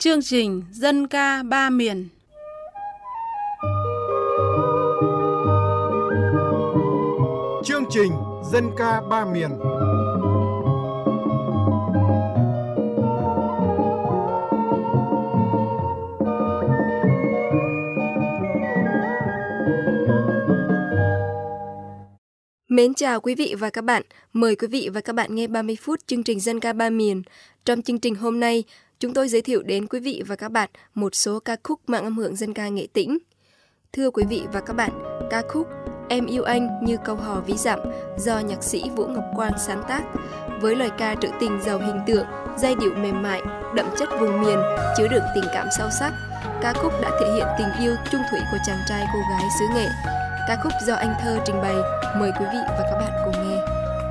Chương trình Dân ca ba miền. Chương trình Dân ca ba miền. Mến chào quý vị và các bạn. Mời quý vị và các bạn nghe 30 phút chương trình Dân ca ba miền. Trong chương trình hôm nay, chúng tôi giới thiệu đến quý vị và các bạn một số ca khúc mang âm hưởng dân ca Nghệ Tĩnh. Thưa quý vị và các bạn, ca khúc Em yêu anh như câu hò ví dặm do nhạc sĩ Vũ Ngọc Quang sáng tác, với lời ca trữ tình giàu hình tượng, giai điệu mềm mại, đậm chất vùng miền, chứa đựng tình cảm sâu sắc. Ca khúc đã thể hiện tình yêu chung thủy của chàng trai cô gái xứ Nghệ. Ca khúc do anh Thơ trình bày. Mời quý vị và các bạn cùng nghe.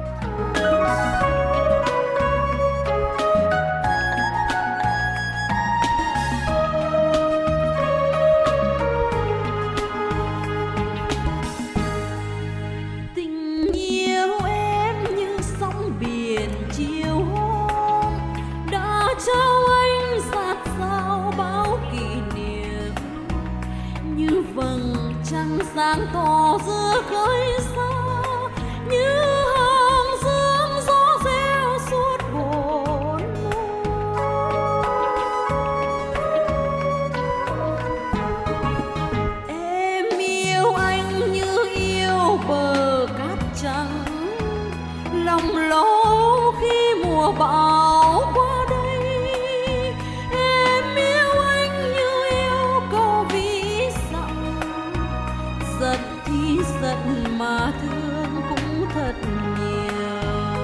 Tình yêu em như sóng biển chiều hôm, đã trao anh dạt dào bao kỷ niệm, như vầng trăng sáng tỏ giữa khơi xa, như hàng dương gió reo suốt bốn mùa. Em yêu anh như yêu bờ cát trắng, lòng lo khi mùa bão qua đây. Em yêu anh như yêu câu ví dặm, giận thì giận mà thương cũng thật nhiều.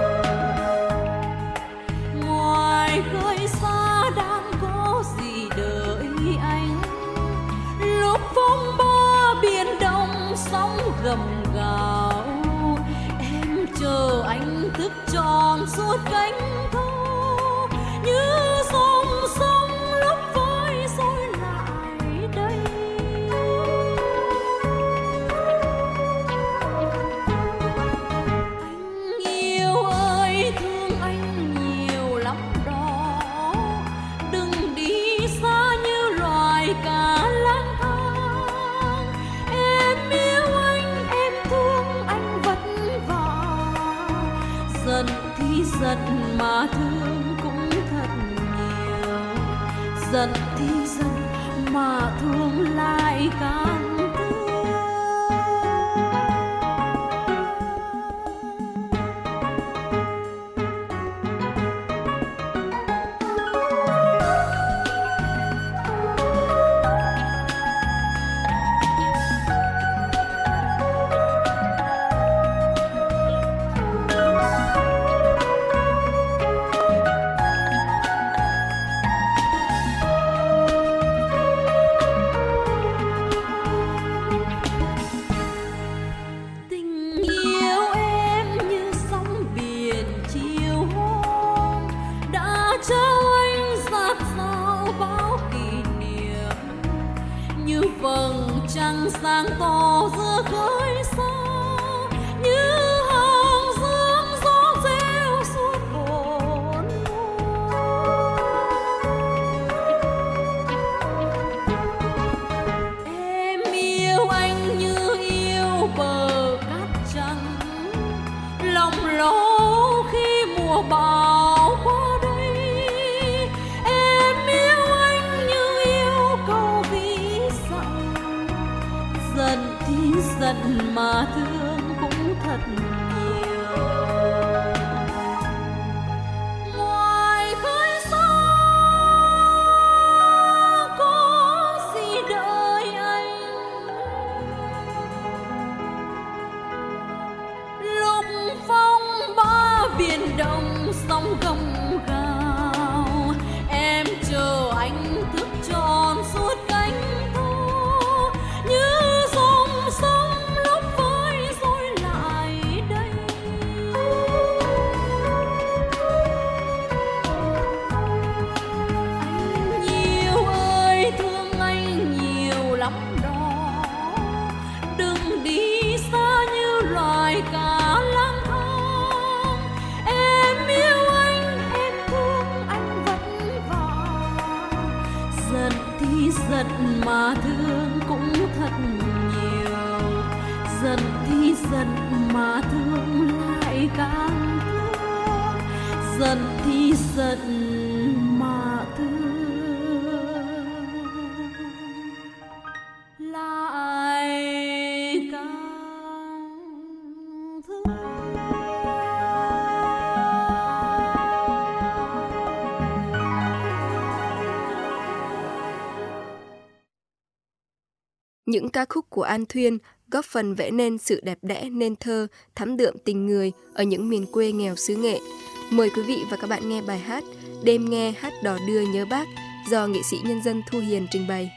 Ngoài khơi xa đang có gì đợi anh, lúc phong ba biển đông sóng gầm gào. Em chờ anh thức tròn suốt cánh thơ, như dòng sông lúc vơi sôi lại đây. Anh yêu ơi, thương anh nhiều lắm đó, đừng đi xa như loài cá lang thang. Em yêu anh, em thương anh vất vả, giận thì giận mà thương cũng thật nhiều, giận thì giận mà thương lại càng thương. Tình yêu em như sóng biển chiều hôm, đã trao anh dạt dào bao kỷ niệm, như vầng trăng sáng tỏ giữa khơi xa, như hàng dương gió reo suốt bốn mùa. Em yêu anh như yêu bờ cát trắng, lòng lo khi mùa bão qua đây. Em yêu anh như yêu câu ví dặm, giận thì giận mà thương cũng thật nhiều. Ngoài khơi xa có gì đợi anh, lúc phong ba biển đông sóng gầm gào. Em chờ anh thức tròn suốt cánh thơ, như dòng sông lúc vơi Giận thì giận mà thương cũng thật nhiều, giận thì giận mà thương lại càng thương, giận thì giận mà thương lại càng thương. Những ca khúc của An Thuyên góp phần vẽ nên sự đẹp đẽ nên thơ, thắm đượm tình người ở những miền quê nghèo xứ Nghệ. Mời quý vị và các bạn nghe bài hát Đêm nghe hát đò đưa nhớ Bác do nghệ sĩ nhân dân Thu Hiền trình bày.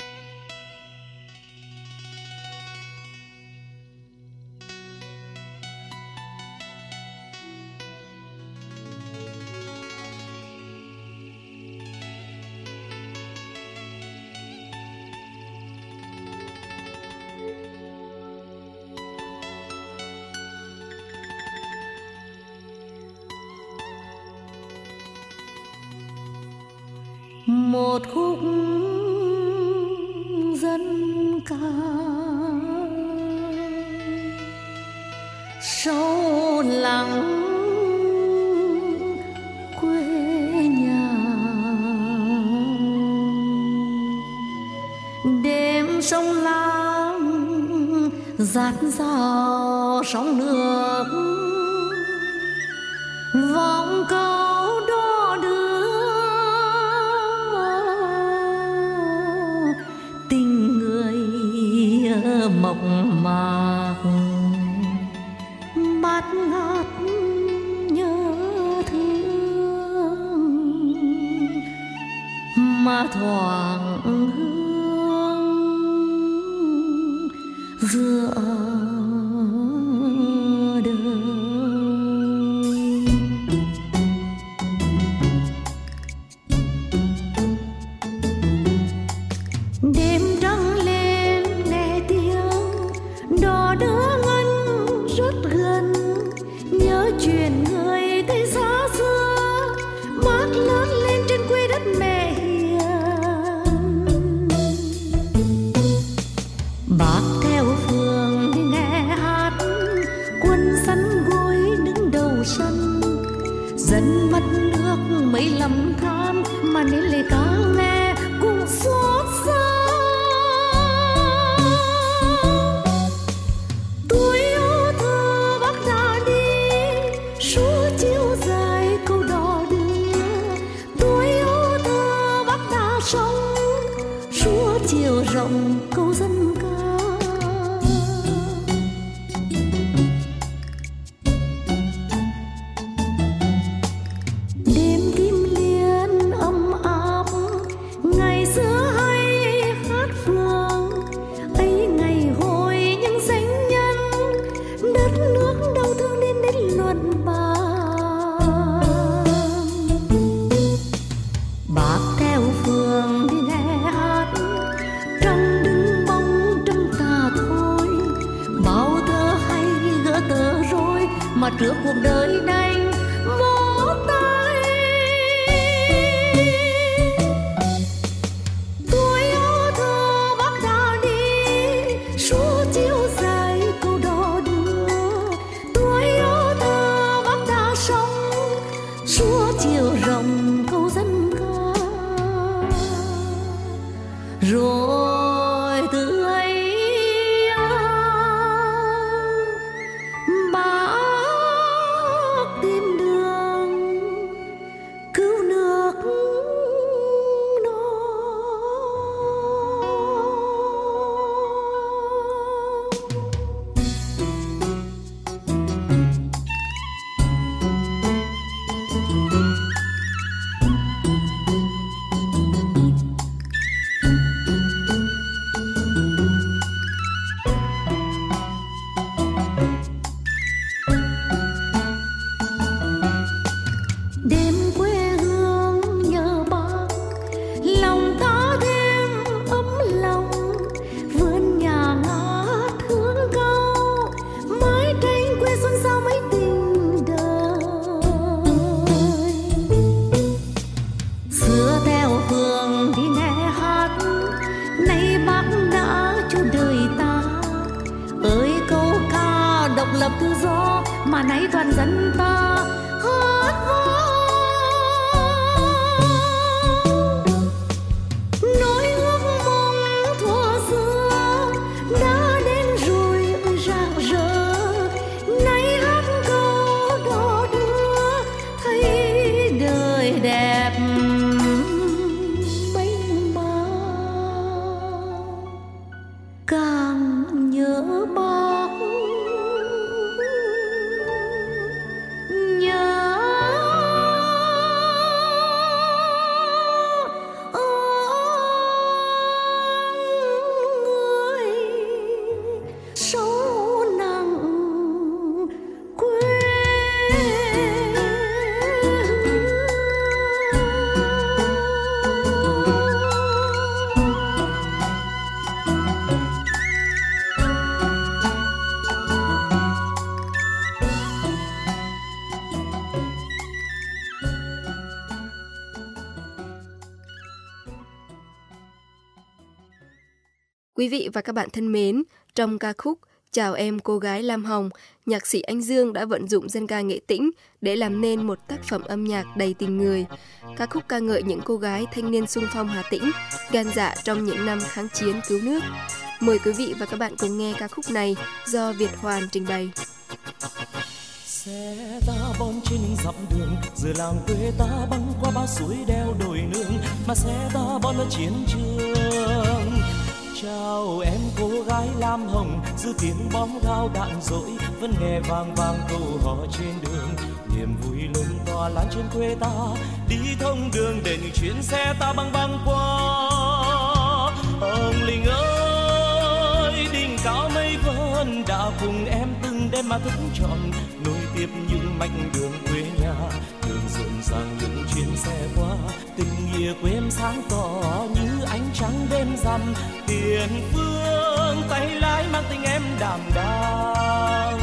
Một khúc dân ca sâu lắng quê nhà, đêm sông Lam dạt dào sóng nước, vòng câu đò đưa tình người mộng mạc, bát ngát nhớ thương mà thoảng hương giữa đời. Đêm trăng lên nghe tiếng đò đưa ngân rất gần, nhớ chuyện người thấy xa xưa, bác lớn lên trên quê đất mẹ hiền. Bác theo phường đi nghe hát, quân sắn gối đứng đầu sân, dân mất nước mấy lầm than mà nên lời ca nghe cũng xót xa. Tuổi yêu thơ bác đã đi, suốt chiều dài câu đò đưa. Tuổi yêu thơ bác đã sống, suốt chiều rộng câu dân ca. Đêm kim liên ấm áp, ngày xưa hay hát phường ấy, ngày hồi những danh nhân đất nước đau thương nên đến luận bàn. Bác theo phường đi nghe hát, trăng đứng bóng trăng tà thôi, bao thơ hay gỡ tờ rối mà trước cuộc đời này vỗ tay. Tuổi yêu thơ bác đã đi, suốt chiều dài câu đò đưa. Tuổi yêu thơ bác đã sống, suốt chiều rộng câu dân ca. Rồi từ ấy bác tìm đường cứu nước non. mà nay toàn dân ta hát vang. Nỗi ước mong thuở xưa đã đến rồi rạng rỡ, nay hát câu đò đưa thấy đời đẹp mênh mang, càng nhớ bác nhớ người sâu nặng quê Quý vị và các bạn thân mến, trong ca khúc Chào em cô gái Lam Hồng, nhạc sĩ Anh Dương đã vận dụng dân ca Nghệ Tĩnh để làm nên một tác phẩm âm nhạc đầy tình người. Ca khúc ca ngợi những cô gái thanh niên xung phong Hà Tĩnh, gan dạ trong những năm kháng chiến cứu nước. Mời quý vị và các bạn cùng nghe ca khúc này do Việt Hoàn trình bày. Xe ta bon trên những dặm đường, giờ làng quê ta băng qua bao suối đeo đồi nương, mà xe ta bon ở chiến trường. Chào em cô gái Lam Hồng, giữa tiếng bom gao đạn dội vẫn nghe vang vang câu hò trên đường. Niềm vui lớn tỏa lan trên quê ta, đi thông đường để những chuyến xe ta băng băng qua. Ông Linh ơi, đỉnh cao mây vân đã cùng em từng đêm mà thức trọn, nối tiếp những mảnh đường quê nhà. Đường rộn ràng những chuyến xe qua, tình nghĩa quê em sáng tỏ như ánh trắng đêm rằm. Tiền phương tay lái mang tình em đảm đang.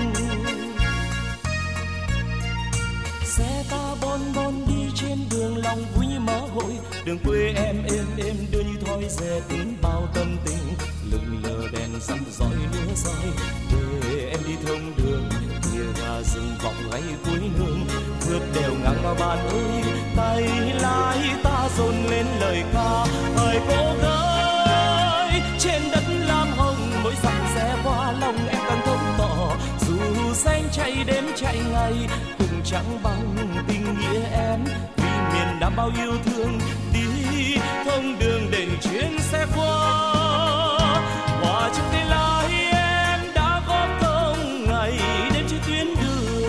Xe ta bon bon đi trên đường lòng vui như mơ hội, đường quê em êm êm đưa như thoi dệt bao tâm tình. Lừng lờ đèn răng rọi lửa roi để em đi thông đường, tia ga rừng vọng ngay cuối nương. Vượt đèo ngang qua bàn ơi, tay lái ta dồn lên lời ca. Hỡi cô gái trên đất Lam Hồng, mỗi dặm xe qua lòng em càng thông tỏ. Dù xanh chạy đêm chạy ngày, cùng chẳng bằng tình nghĩa em. Vì miền Nam bao yêu thương, đi thông đường để chuyến xe qua. Hòa trong tay lái em đã góp công ngày đêm trên tuyến đường.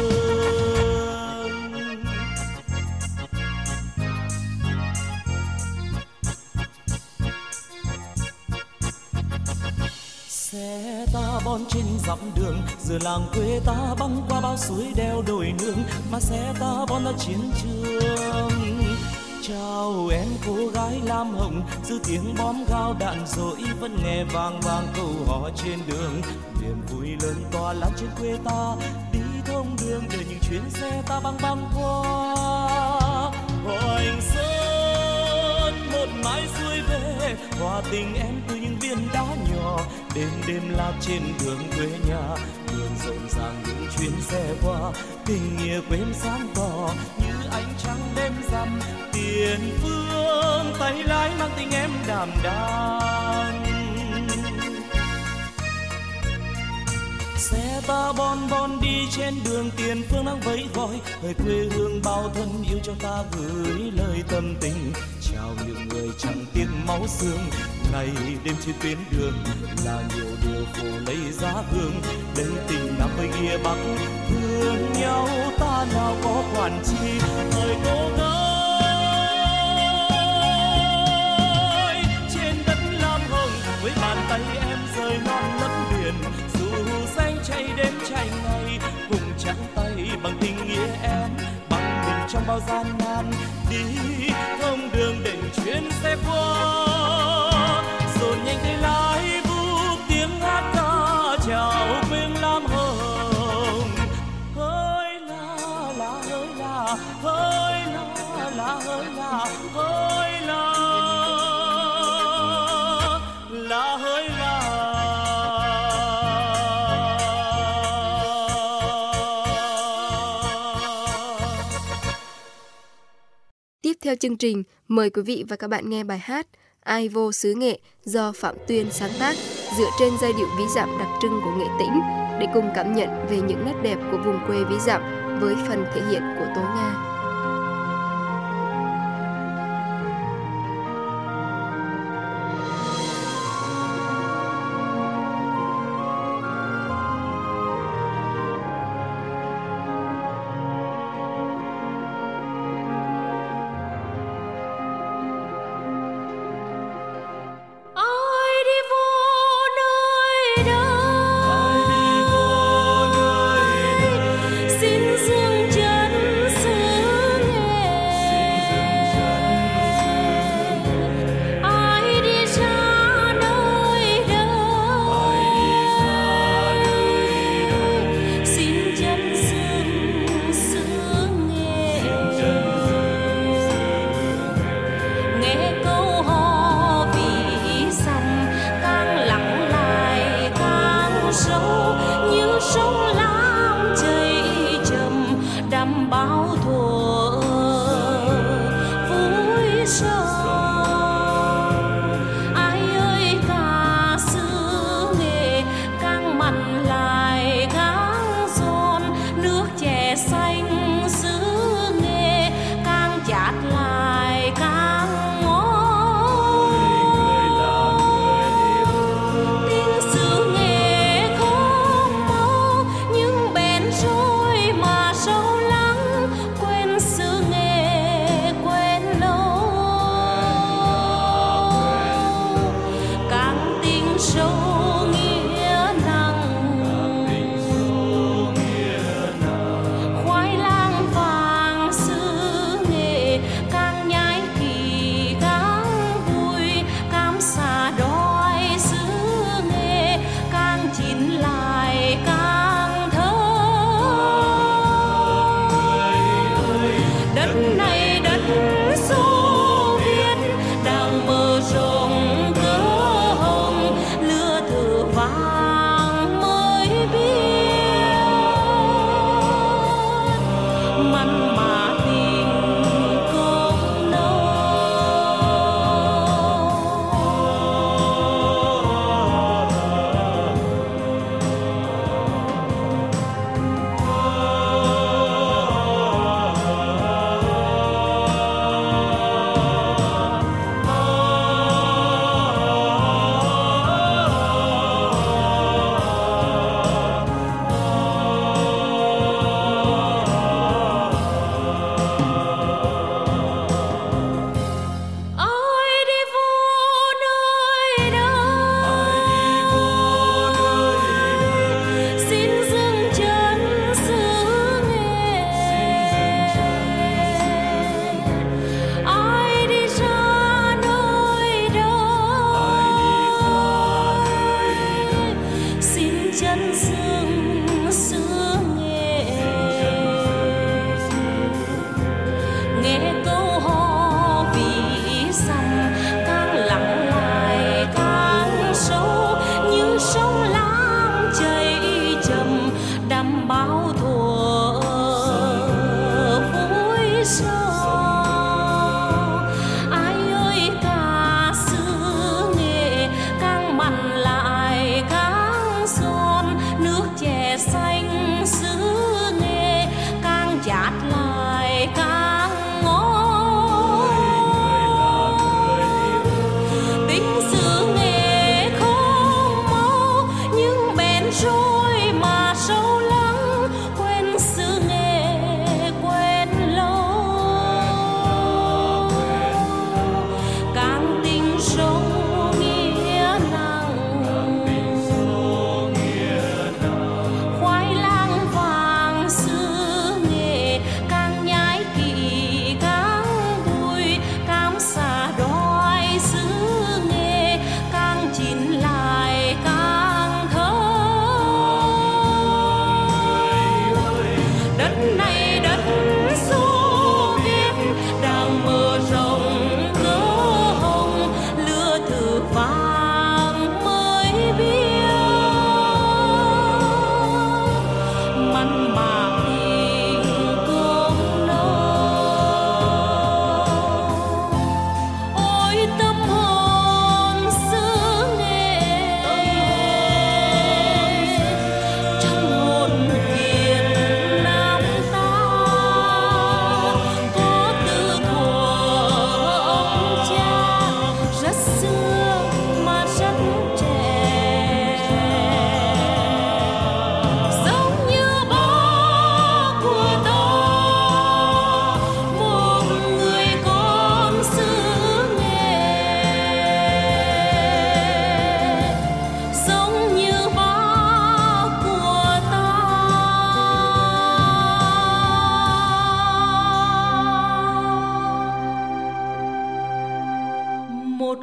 Xe ta bon trên dặm đường, giờ làng quê ta băng qua bao suối đeo đồi nương, mà xe ta bon ra chiến trường. Chào em cô gái Lam Hồng, giữa tiếng bom gao đạn dội vẫn nghe vang vang câu hò trên đường. Niềm vui lớn tỏa lan trên quê ta, đi thông đường để những chuyến xe ta băng băng qua. Hoành Sơn một mái xuôi về, hòa tình em từ những viên đá nhỏ. Đêm đêm lạc trên đường quê nhà, đường rộn ràng những chuyến xe qua. Tình nghĩa quê em sáng tỏ như ánh trăng đêm rằm. Tiền phương tay lái mang tình em đảm đang. Xe ta bon bon đi trên đường, tiền phương đang vẫy gọi. Hỡi quê hương bao thân yêu cho ta gửi lời tâm tình. Chào những người chẳng tiếc máu xương, ngày đêm trên tuyến đường là nhiều điều khổ lấy giá hương. Đây tình Nam với nghĩa Bắc, thương nhau ta nào có quản chi. Hỡi cô gái trên đất Lam Hồng, với bàn tay em rời non lấp biển. Dù xanh chạy đêm chạy ngày, cùng trắng tay bằng tình nghĩa em. Bằng mình trong bao gian nan, đi thông đường để chuyến xe qua. Dồn nhanh tay lái vút tiếng hát ca chào quê Lam Hồng. Hỡi la la hỡi la hỡi la. theo chương trình, mời quý vị và các bạn nghe bài hát Ai Vô Xứ Nghệ do Phạm Tuyên sáng tác dựa trên giai điệu ví dặm đặc trưng của Nghệ Tĩnh để cùng cảm nhận về những nét đẹp của vùng quê ví dặm với phần thể hiện của Tố Nga. Xin dương chân xứ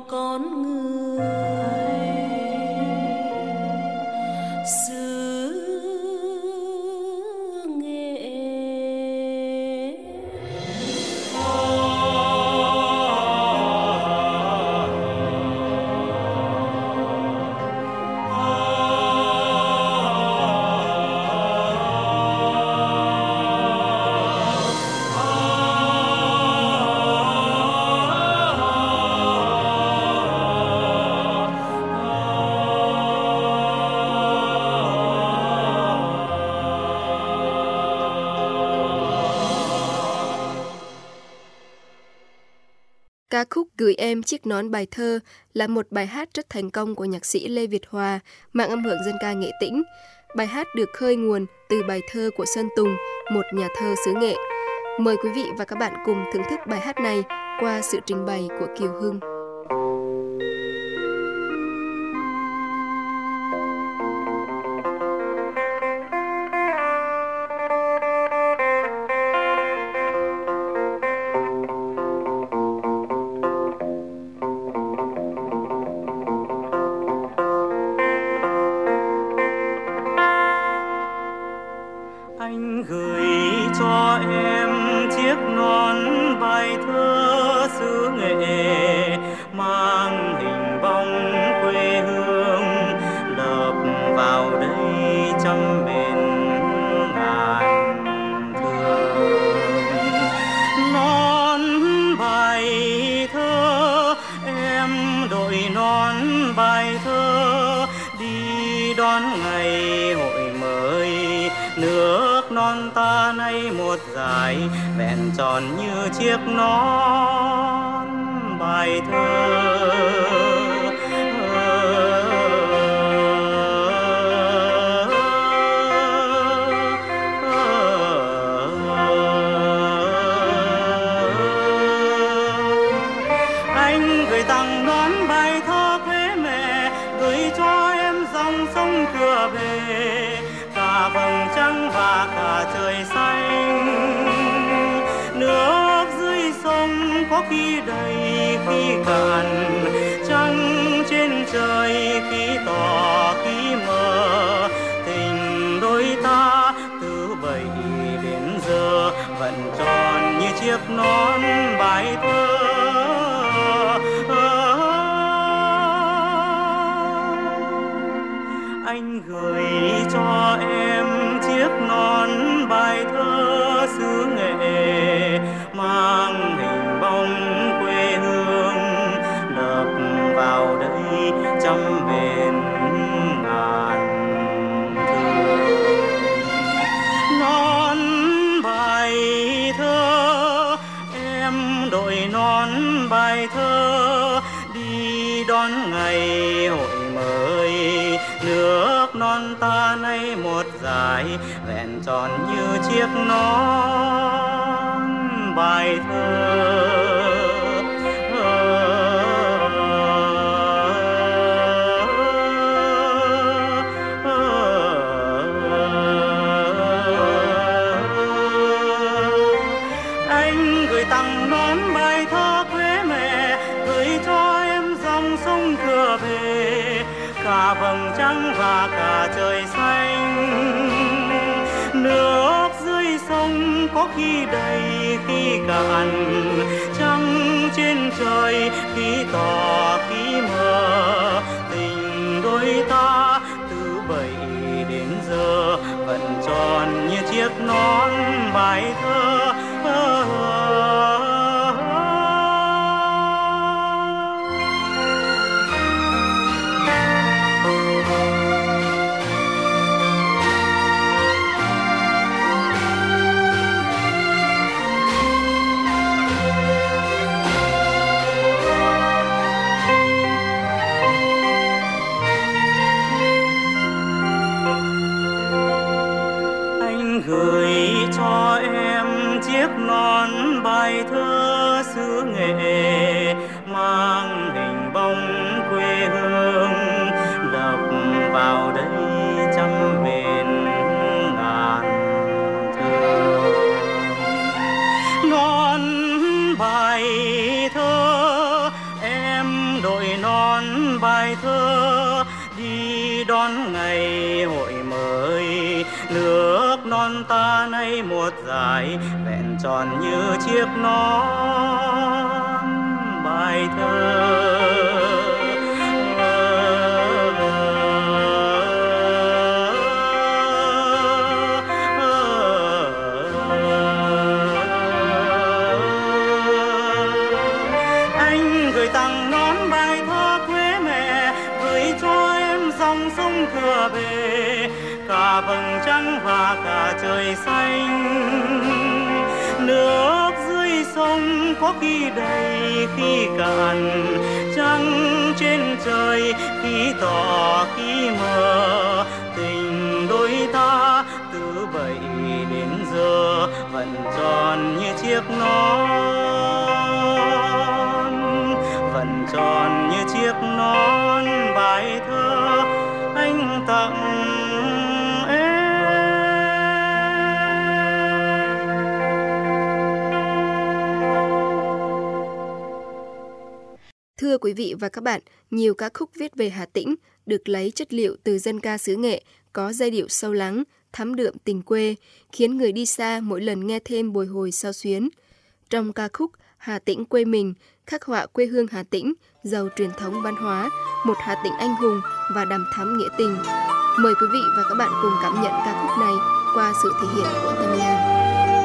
con người xứ Nghệ. Ca khúc Gửi Em Chiếc Nón Bài Thơ là một bài hát rất thành công của nhạc sĩ Lê Việt Hòa, mang âm hưởng dân ca Nghệ Tĩnh. Bài hát được khơi nguồn từ bài thơ của Sơn Tùng, một nhà thơ xứ Nghệ. Mời quý vị và các bạn cùng thưởng thức bài hát này qua sự trình bày của Kiều Hưng. Anh gửi cho em chiếc nón bài thơ xứ Nghệ, mang hình bóng quê hương lợp vào đây trăm bên ngàn thương. Nón bài thơ em đội nón bài thơ, đi đón ngày hội mới. Nước non ta nay một dải vẹn tròn như chiếc nón bài thơ. Anh gửi tặng nón bài thơ quê mẹ, gửi cho em dòng sông cửa về, cả vầng trăng và cả trời xanh. Nước dưới sông có khi đầy khi cạn, trăng trên trời khi tỏ khi mờ. Tình đôi ta từ bấy đến giờ vẫn tròn như chiếc nón bài thơ. Anh gửi cho em chiếc nón bài thơ xứ Nghệ, mang hình bóng quê hương lợp vào đây trăm bên ngàn thương. Nón bài thơ em đội nón bài thơ, đi đón ngày hội mới. Nước non ta nay một dải vẹn tròn như chiếc nón bài thơ. Anh gửi tặng nón bài thơ quê mẹ, gửi cho em dòng sông cửa về, cả vầng trăng và cả trời xanh. Nước dưới sông có khi đầy khi cạn, trăng trên trời khi tỏ khi mờ. Tình đôi ta từ bấy đến giờ vẫn tròn như chiếc nón bài thơ. Gửi cho em nổi non bài thơ đi đón ngày hội mới. Nước non ta nay một dải vẹn tròn như chiếc nón bài thơ. Anh gửi tặng nón bài thơ quê mẹ, gửi cho em dòng sông Thừa Bề, cả vầng trăng và cả trời xanh. Nước dưới sông có khi đầy khi cạn, trăng trên trời khi tỏ khi mờ. Tình đôi ta từ bấy đến giờ vẫn tròn như chiếc nón, vẫn tròn như chiếc nón bài thơ anh tặng. Thưa quý vị và các bạn, nhiều ca khúc viết về Hà Tĩnh được lấy chất liệu từ dân ca xứ Nghệ, có giai điệu sâu lắng, thắm đượm tình quê, khiến người đi xa mỗi lần nghe thêm bồi hồi xao xuyến. Trong ca khúc Hà Tĩnh quê mình, khắc họa quê hương Hà Tĩnh, giàu truyền thống văn hóa, một Hà Tĩnh anh hùng và đằm thắm nghĩa tình. Mời quý vị và các bạn cùng cảm nhận ca khúc này qua sự thể hiện của Tân Lan.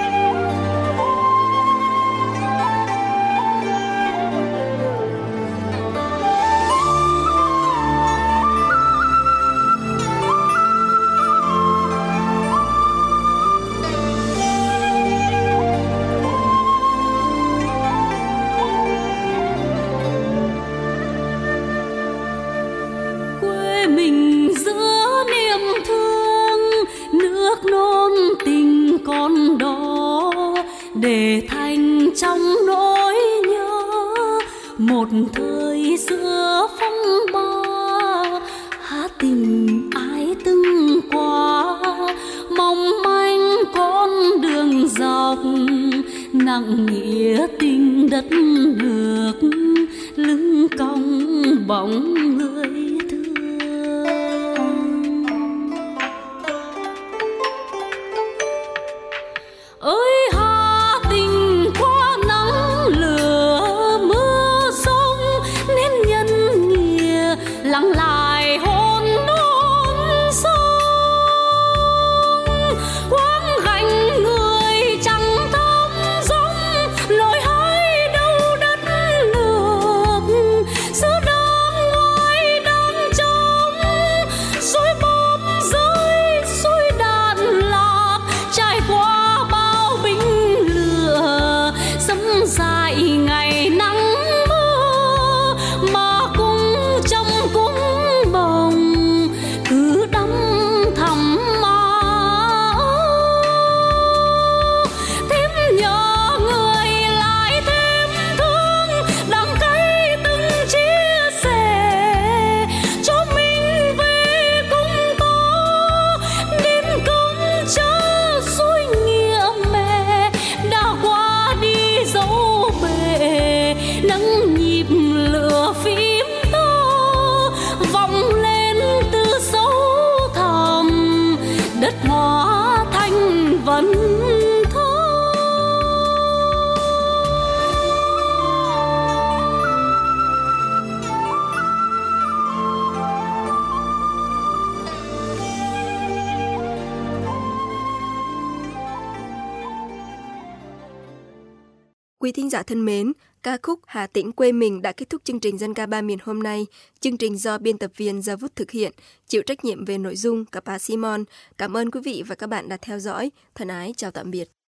Con đó để thành trong nỗi nhớ một thời xưa phong ba. Há tình ai từng qua mong manh con đường dọc, nặng nghĩa tình đất nước lưng cong bóng người thương. Ơi Hà Tĩnh qua nắng lửa mưa sông, nên nhân nghĩa lắng lại hồn non sông. Quang gánh người chẳng thăm giống, lối hai đâu đất nước. Xứ đang ngoài đang trống, suối bom rơi suối đạn lạc, trải qua dài ngày nắng mưa mà cũng trong cũng bồng cứ đắm thẳm mà thêm nhớ người lại thêm thương, đắng cay từng chia sẻ cho mình về cùng có đến công chớ suối nghĩa mẹ đã qua đi dấu bể. Nắng nhịp lửa phím to vọng lên từ sâu thẳm, đất hóa thành vần thơ. Quý thính giả thân mến, ca khúc Hà Tĩnh quê mình đã kết thúc chương trình Dân ca ba miền hôm nay. Chương trình do biên tập viên Gia Vút thực hiện, chịu trách nhiệm về nội dung Capa Simon. Cảm ơn quý vị và các bạn đã theo dõi. Thân ái chào tạm biệt.